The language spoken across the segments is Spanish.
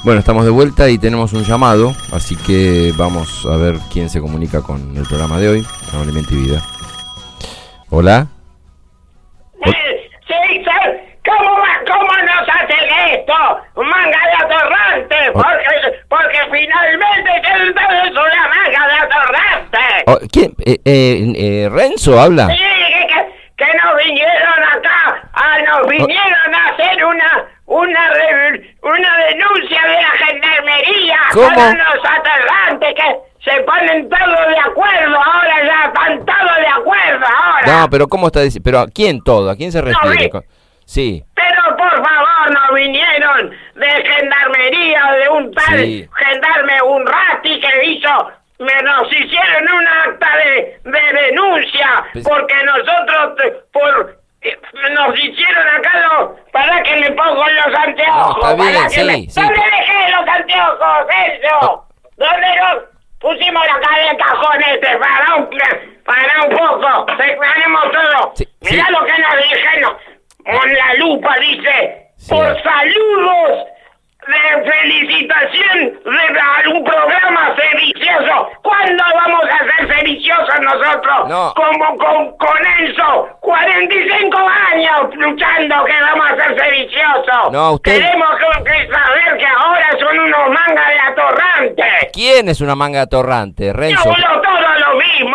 Bueno, estamos de vuelta y tenemos un llamado, así que vamos a ver quién se comunica con el programa de hoy, Amablemente y Vida. Hola. Sí, ¿cómo nos hacen esto? Manga de atorrante, porque finalmente es una manga de atorrante. ¿Quién? ¿Renzo habla? Sí, que nos vinieron acá, nos vinieron a hacer una denuncia de la gendarmería. ¿Cómo? Son unos atorrantes que se ponen todos de acuerdo ahora, ya están todos de acuerdo ahora. No, pero ¿cómo está diciendo? ¿Pero a quién todo? ¿A quién se refiere? Sí. Pero por favor, nos vinieron de gendarmería, de un tal gendarme, un rati que hizo... Nos hicieron un acta de denuncia porque nosotros nos hicieron acá para que me pongo los anteojos. No, está bien, sí. ¿Dónde dejé los anteojos? Eso. ¿Dónde los pusimos acá en el cajón para un poco? Separemos todo. Mirá lo que nos dijeron. Con la lupa dice, por saludos de felicitación de algún programa sedicioso. ¿Cuándo vamos a ser sediciosos nosotros? No. Como con Enzo, 45 años luchando que vamos a ser sediciosos. No, usted... Tenemos que saber que ahora son unos mangas de atorrantes. ¿Quién es una manga de atorrante, Renzo? Todo lo mismo.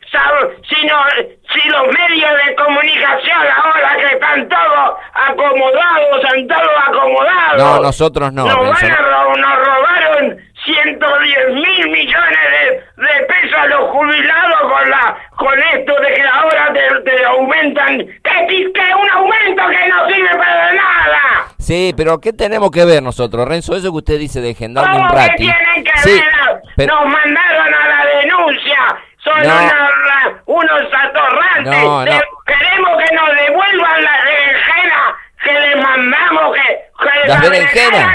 Si los medios de comunicación ahora que están todos acomodados, No, nosotros no. Nos robaron 110 mil millones de pesos a los jubilados con esto de que ahora te aumentan. Que un aumento que no sirve para nada. Sí, pero ¿qué tenemos que ver nosotros, Renzo? Eso que usted dice de gendarme un rati. ¿Cómo que tienen que ver? Pero... Nos mandaron a la denuncia. Son unos atorrantes. Queremos que nos devuelvan las berenjenas que les mandamos. ¿Las berenjenas?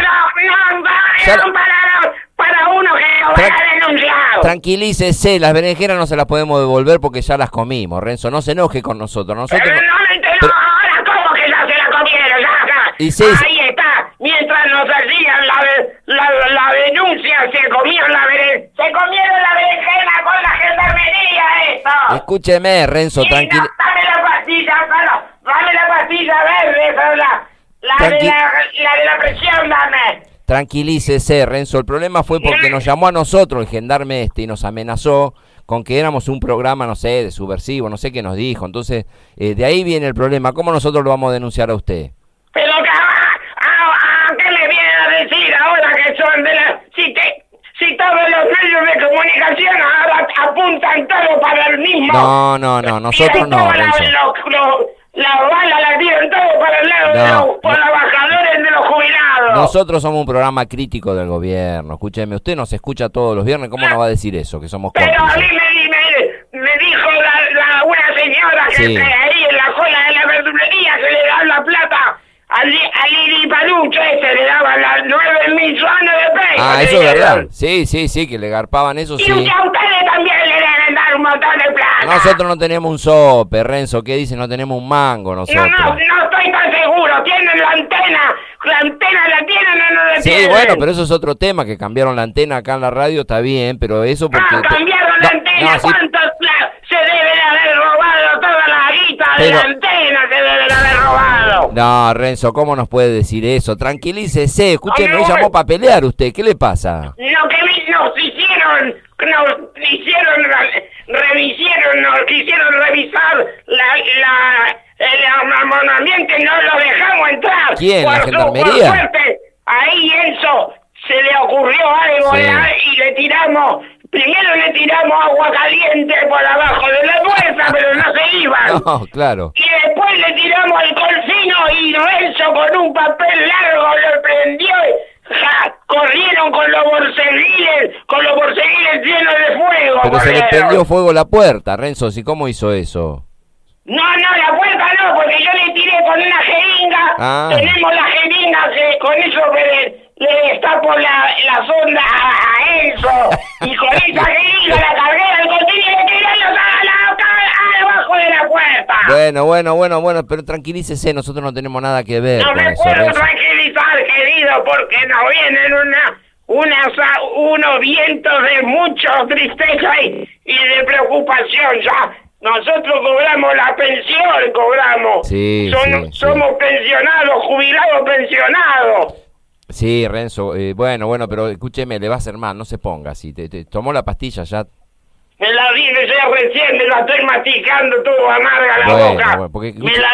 Para uno que lo haya denunciado. Tranquilícese, las berenjenas no se las podemos devolver porque ya las comimos, Renzo. No se enoje con nosotros. Pero ahora, ¿cómo que ya se la comieron? Ahí está. Mientras nos hacían la denuncia, se comieron la berenjena con la gendarmería, esto. Escúcheme, Renzo, tranquilo. Dame la pastilla verde, la de la presión, dame. Tranquilícese, Renzo. El problema fue porque nos llamó a nosotros el gendarme y nos amenazó con que éramos un programa, no sé, de subversivo, no sé qué nos dijo. Entonces, de ahí viene el problema. ¿Cómo nosotros lo vamos a denunciar a usted? Pero ¿qué me vienen a decir ahora que son de la... Si todos los medios de comunicación ahora apuntan todo para el mismo... No, nosotros no, Renzo. Las balas las tiran todo para el lado de los trabajadores de los jubilados. Nosotros somos un programa crítico del gobierno. Escúcheme, usted nos escucha todos los viernes. ¿Cómo nos va a decir eso? Que somos cómplices. Pero a mí me dijo una señora que ahí en la cola de la verdulería que le da la plata al Iripalucho ese, le daban las 9 millones de pesos. Ah, eso es verdad. Sí, que le garpaban eso, sí. Y a ustedes también le deben dar un montón de plata. Nosotros no tenemos un sope, Renzo. ¿Qué dice? No tenemos un mango nosotros. No estoy tan seguro. ¿Tienen la antena? ¿La antena la tienen o no la tienen? Sí, bueno, pero eso es otro tema, que cambiaron la antena acá en la radio, está bien, pero eso porque... cambiaron la antena. ¿Cuántos se deben haber robado toda la guita de la antena? Se deben haber robado. No, Renzo, ¿cómo nos puede decir eso? Tranquilícese, escúcheme, me llamó para pelear usted, ¿qué le pasa? Lo que nos quisieron revisar el armamento y no lo dejamos entrar. ¿Quién? ¿La gendarmería? Por suerte, ahí Enzo se le ocurrió algo y primero le tiramos agua caliente por abajo de la puerta, pero no se iban. No, claro. Y después le tiramos alcohol fino y Renzo con un papel largo lo prendió y corrieron con los borceguiles llenos de fuego. Pero se le prendió fuego la puerta, Renzo, ¿sí cómo hizo eso? No, la puerta no, porque yo le tiré con una jeringa. Tenemos la jeringa que con eso le destapo la sonda a Enzo. Y con esa jeringa la cargué al cotín y le tiré abajo de la puerta. Puerta. Bueno, pero tranquilícese, nosotros no tenemos nada que ver No con me eso, puedo Renzo. tranquilizar, querido, porque nos vienen unos vientos de mucha tristeza y de preocupación ya. Nosotros cobramos la pensión, cobramos. Sí. Somos pensionados, jubilados pensionados. Sí, Renzo, bueno, pero escúcheme, le va a hacer mal, no se ponga así. Te tomó la pastilla ya. Me la dije ya recién, me la estoy masticando todo amarga la boca. Bueno, porque, me la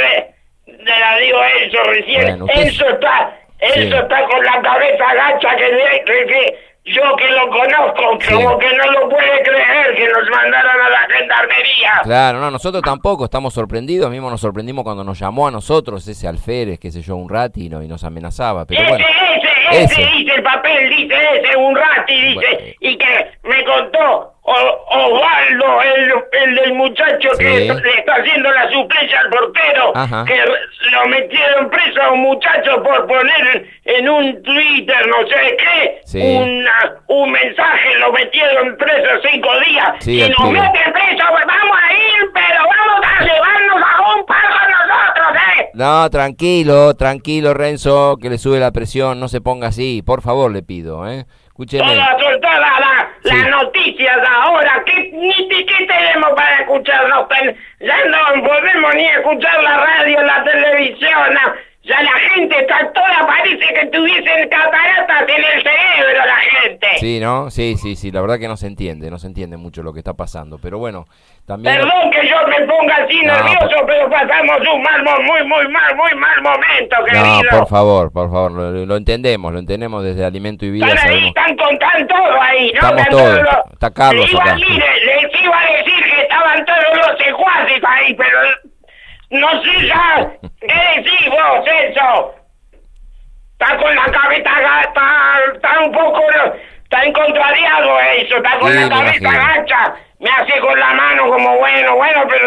dio Enzo recién. Bueno, usted... Enzo está con la cabeza agacha que yo que lo conozco, como que no lo puede creer que nos mandaran a la gendarmería. Claro, no, nosotros tampoco estamos sorprendidos, mismo nos sorprendimos cuando nos llamó a nosotros ese alférez, qué sé yo, un rati, y nos amenazaba, pero bueno. Ese dice el papel, dice ese, un rati, dice, bueno. Y que me contó Osvaldo, el del muchacho que le está haciendo la suplencia al portero, que lo metieron preso a un muchacho por poner en un Twitter, no sé qué, un mensaje, lo metieron preso 5 días, y nos meten preso, vamos a ir, pero vamos a llevarnos a un pago nosotros, No, tranquilo, Renzo, que le sube la presión, no se ponga así, por favor, le pido, Escúcheme. Todas las noticias ahora, ¿qué tenemos para escucharnos? Ya no podemos ni escuchar la radio, la televisión, ya la gente está toda, parece que tuviesen cataratas en el cerebro la gente. Sí, ¿no? Sí, la verdad que no se entiende mucho lo que está pasando, pero bueno, también... Perdón que yo me ponga así nervioso, pero pasamos un muy mal momento, querido. No, por favor, lo entendemos desde Alimento y Vida. Están todo ahí, ¿no? Estamos todos, está Carlos acá. Les iba a decir que estaban todos los secuaces ahí, pero... No sé ya, ¿qué decís vos, eso? Está con la cabeza, está un poco, está encontradiado eso, está con la cabeza gacha, me hace con la mano como bueno, pero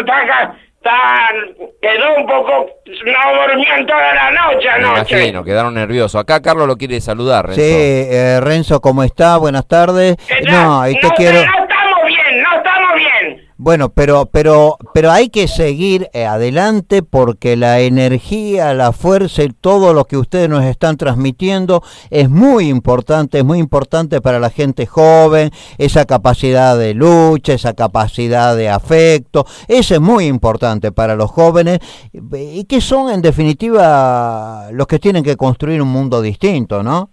quedó un poco, no durmió en toda la noche anoche. Me imagino, quedaron nerviosos. Acá Carlos lo quiere saludar, Renzo. Sí, Renzo, ¿cómo está? Buenas tardes. No estamos bien. Bueno, pero hay que seguir adelante porque la energía, la fuerza y todo lo que ustedes nos están transmitiendo es muy importante para la gente joven, esa capacidad de lucha, esa capacidad de afecto, eso es muy importante para los jóvenes y que son en definitiva los que tienen que construir un mundo distinto, ¿no?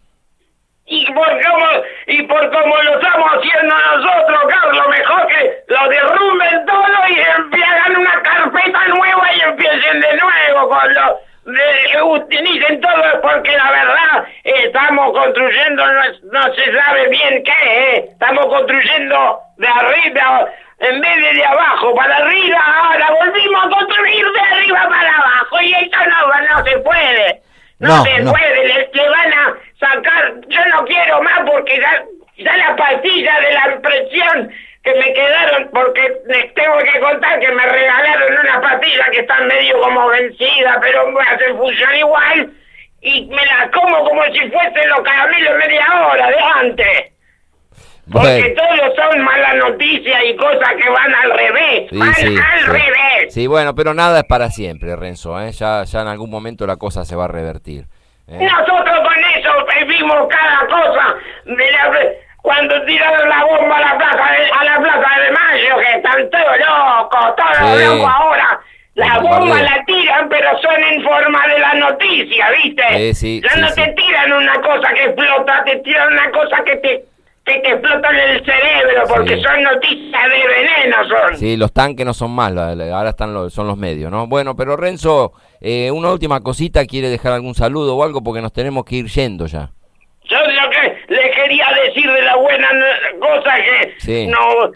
Y por cómo lo estamos haciendo nosotros, Carlos, mejor que lo derrumben todo y hagan una carpeta nueva y empiecen de nuevo con utilicen todo, porque la verdad estamos construyendo, no se sabe bien qué, estamos construyendo de arriba en vez de abajo para arriba, ahora volvimos a construir de arriba para abajo y eso no se puede. No se puede, le van a sacar, yo no quiero más porque ya la pastilla de la presión que me quedaron, porque les tengo que contar que me regalaron una pastilla que está medio como vencida, pero me hace función igual, y me la como si fuesen los caramelos media hora de antes. Porque todos son malas noticias y cosas que van al revés, al revés. Sí, bueno, pero nada es para siempre, Renzo, ya en algún momento la cosa se va a revertir. Nosotros con eso vimos cada cosa, cuando tiraron la bomba a la plaza de Mayo, que están todos locos ahora. La bomba la tiran, pero son en forma de la noticia, ¿viste? No te tiran una cosa que explota, te tiran una cosa que te explotan el cerebro, porque son noticias de veneno, son. Sí, los tanques no son más, ahora son los medios, ¿no? Bueno, pero Renzo, una última cosita, ¿quiere dejar algún saludo o algo? Porque nos tenemos que ir yendo ya. Yo lo que le quería decir de la buena cosa que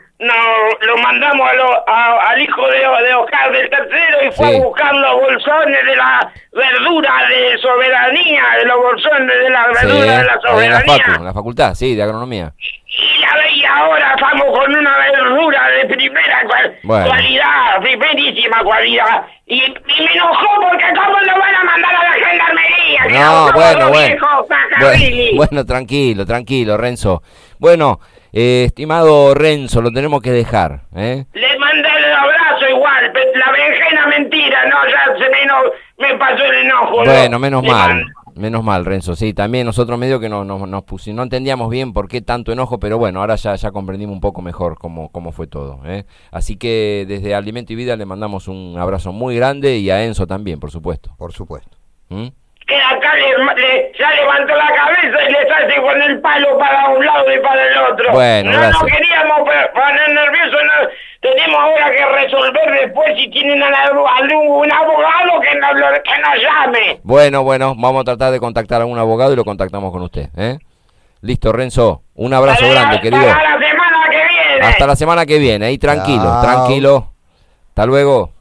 lo mandamos al hijo de Oscar del Tercero y fue a buscar los bolsones de la verdura de soberanía, de los bolsones de la verdura de la soberanía. En la facultad, de agronomía. Y ahora estamos con una verdura de primera cualidad, primerísima cualidad. Y me enojó porque cómo lo van a mandar a la gendarmería. Bueno, tranquilo, Renzo. Bueno, Estimado Renzo, lo tenemos que dejar. Le mandé el abrazo igual, la berenjena mentira, no, ya me pasó el enojo. Bueno, menos mal, Renzo, sí, también nosotros medio que nos pusimos, no entendíamos bien por qué tanto enojo, pero bueno, ahora ya comprendimos un poco mejor cómo fue todo. Así que desde Alimento y Vida le mandamos un abrazo muy grande y a Enzo también, por supuesto. Por supuesto. Que acá ya levantó la cabeza y les hace con el palo para un lado y para el otro. Bueno, no queríamos poner nerviosos, tenemos ahora que resolver después si tienen un abogado que nos llame. Bueno, vamos a tratar de contactar a un abogado y lo contactamos con usted. Listo, Renzo, un abrazo grande, querido. Hasta la semana que viene. Hasta la semana que viene, ahí tranquilo. Hasta luego.